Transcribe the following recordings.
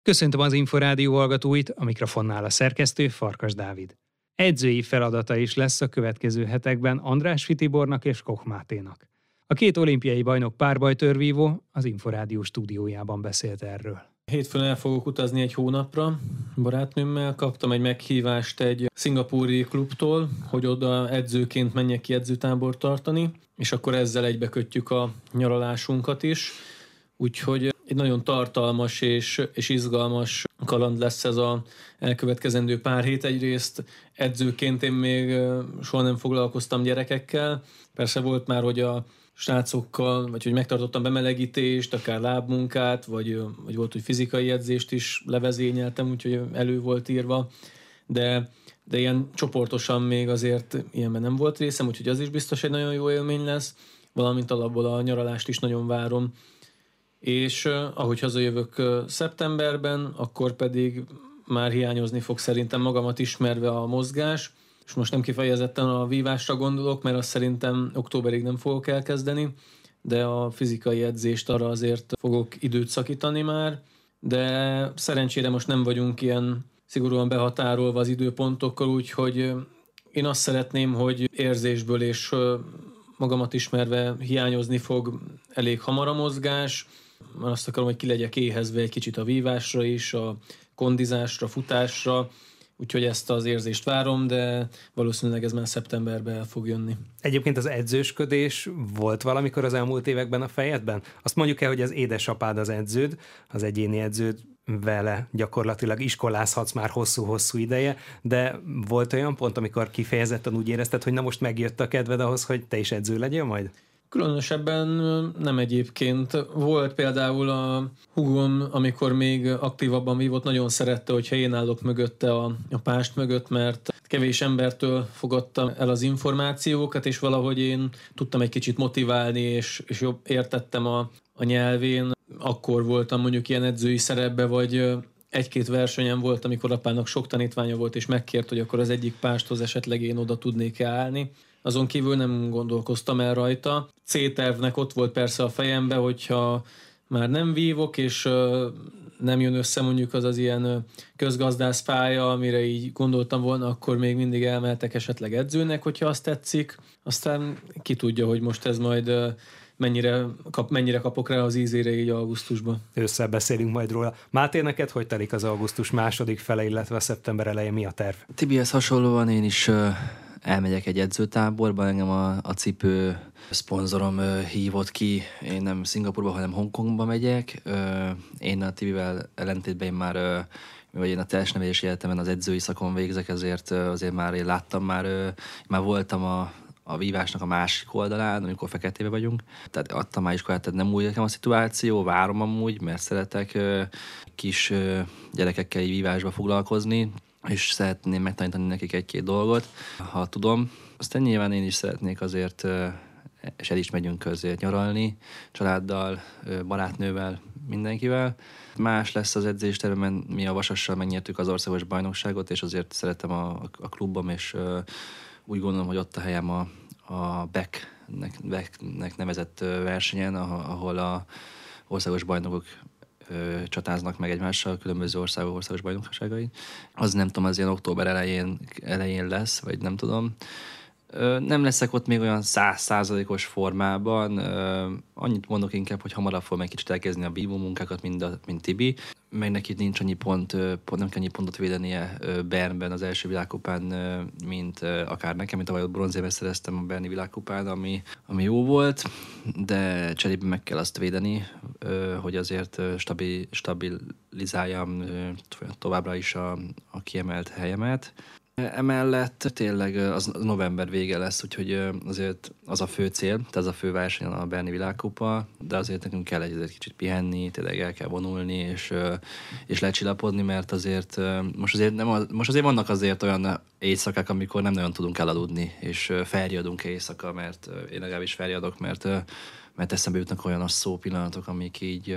Köszöntöm az Inforádió hallgatóit, a mikrofonnál a szerkesztő Farkas Dávid. Edzői feladata is lesz a következő hetekben Andrásffy Tibornak és Koch Máténak. A két olimpiai bajnok párbajtőrvívó az Inforádió stúdiójában beszélt erről. Hétfőn el fogok utazni egy hónapra barátnőmmel, kaptam egy meghívást egy szingapúri klubtól, hogy oda edzőként menjek ki edzőtábort tartani, és akkor ezzel egybekötjük a nyaralásunkat is. Úgyhogy egy nagyon tartalmas és izgalmas kaland lesz ez az elkövetkezendő pár hét. Egyrészt edzőként én még soha nem foglalkoztam gyerekekkel. Persze volt már, hogy a srácokkal, vagy hogy megtartottam bemelegítést, akár lábmunkát, vagy volt, hogy fizikai edzést is levezényeltem, úgyhogy elő volt írva, de ilyen csoportosan még azért ilyenben nem volt részem, úgyhogy az is biztos egy nagyon jó élmény lesz, valamint alapból a nyaralást is nagyon várom. És ahogy hazajövök szeptemberben, akkor pedig már hiányozni fog szerintem magamat ismerve a mozgás, és most nem kifejezetten a vívásra gondolok, mert azt szerintem októberig nem fogok elkezdeni, de a fizikai edzést arra azért fogok időt szakítani már, de szerencsére most nem vagyunk ilyen szigorúan behatárolva az időpontokkal, úgyhogy én azt szeretném, hogy érzésből és magamat ismerve hiányozni fog elég hamar a mozgás, mert azt akarom, hogy ki legyek éhezve egy kicsit a vívásra is, a kondizásra, futásra, úgyhogy ezt az érzést várom, de valószínűleg ez már szeptemberben el fog jönni. Egyébként az edzősködés volt valamikor az elmúlt években a fejedben? Azt mondjuk el, hogy az édesapád az edződ, az egyéni edződ, vele gyakorlatilag iskolázhatsz már hosszú-hosszú ideje, de volt olyan pont, amikor kifejezetten úgy érezted, hogy na most megjött a kedved ahhoz, hogy te is edző legyél majd? Különösebben nem egyébként. Volt például a húgom, amikor még aktívabban vívott, nagyon szerette, hogyha én állok mögötte a pást mögött, mert kevés embertől fogadtam el az információkat, és valahogy én tudtam egy kicsit motiválni, és jobb értettem a nyelvén. Akkor voltam mondjuk ilyen edzői szerepbe, vagy egy-két versenyen volt, amikor apának sok tanítványa volt, és megkért, hogy akkor az egyik pásthoz esetleg én oda tudnék állni. Azon kívül nem gondolkoztam el rajta. C-tervnek ott volt persze a fejembe, hogyha már nem vívok, és nem jön össze mondjuk az ilyen közgazdász pálya, amire így gondoltam volna, akkor még mindig elmehetek esetleg edzőnek, hogyha azt tetszik. Aztán ki tudja, hogy most ez majd mennyire kapok rá az ízére így augusztusban. Ősszel beszélünk majd róla. Máté, neked hogy telik az augusztus második fele, illetve a szeptember eleje, mi a terv? Tibihez hasonlóan én is elmegyek egy edzőtáborba, engem a cipő szponzorom hívott ki, én nem Szingapurba, hanem Hongkongba megyek. Én a Tibivel ellentétben én a teljes nevelési életemben az edzői szakon végzek, ezért azért már én láttam, már voltam a vívásnak a másik oldalán, amikor feketébe vagyunk. Tehát adtam már iskolát, tehát nem új nekem a szituáció, várom amúgy, mert szeretek kis gyerekekkel vívásba foglalkozni, és szeretném megtanítani nekik egy-két dolgot, ha tudom. Aztán nyilván én is szeretnék azért, és el is megyünk azért nyaralni, családdal, barátnővel, mindenkivel. Más lesz az edzésteremben, mi a Vasassal megnyertük az országos bajnokságot, és azért szeretem a klubom, és úgy gondolom, hogy ott a helyem a BEC-nek nevezett versenyen, ahol a országos bajnokok csatáznak meg egymással, különböző országok országos bajnokságai. Az nem tudom, az ilyen október elején lesz, vagy nem tudom. Nem leszek ott még olyan 100%-os formában. Annyit mondok inkább, hogy hamarabb fogom egy kicsit elkezdeni a vívó munkákat, mint Tibi. Meg neki nincs annyi nem kell annyi pontot védenie Bernben az első világkupán, mint akár nekem, mint tavaly ott bronzérmet szereztem a berni világkupán, ami jó volt, de cserébe meg kell azt védeni, hogy azért stabilizáljam továbbra is a kiemelt helyemet. Emellett tényleg az november vége lesz, úgyhogy azért az a fő cél, tehát ez a fő verseny a berni világkupa, de azért nekünk kell egy kicsit pihenni, tényleg el kell vonulni, és lecsillapodni, mert azért most azért vannak azért olyan éjszakák, amikor nem nagyon tudunk elaludni, és felriadunk éjszaka, mert én legalábbis felriadok, mert eszembe jutnak olyan szó pillanatok, amik így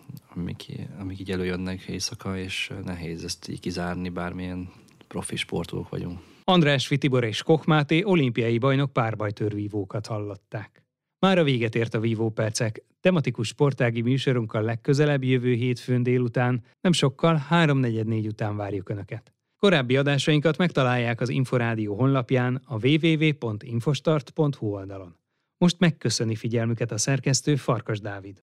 előjönnek éjszaka, és nehéz ezt így kizárni, bármilyen profi sportolók vagyunk. Andrásffy Tibor és Koch Máté olimpiai bajnok párbajtőrvívókat hallották. Mára véget ért a Vívó Percek. Tematikus sportági műsorunkkal legközelebb jövő hétfőn délután, nem sokkal 3:44 után várjuk Önöket. Korábbi adásainkat megtalálják az Inforádió honlapján, a www.infostart.hu oldalon. Most megköszöni figyelmüket a szerkesztő, Farkas Dávid.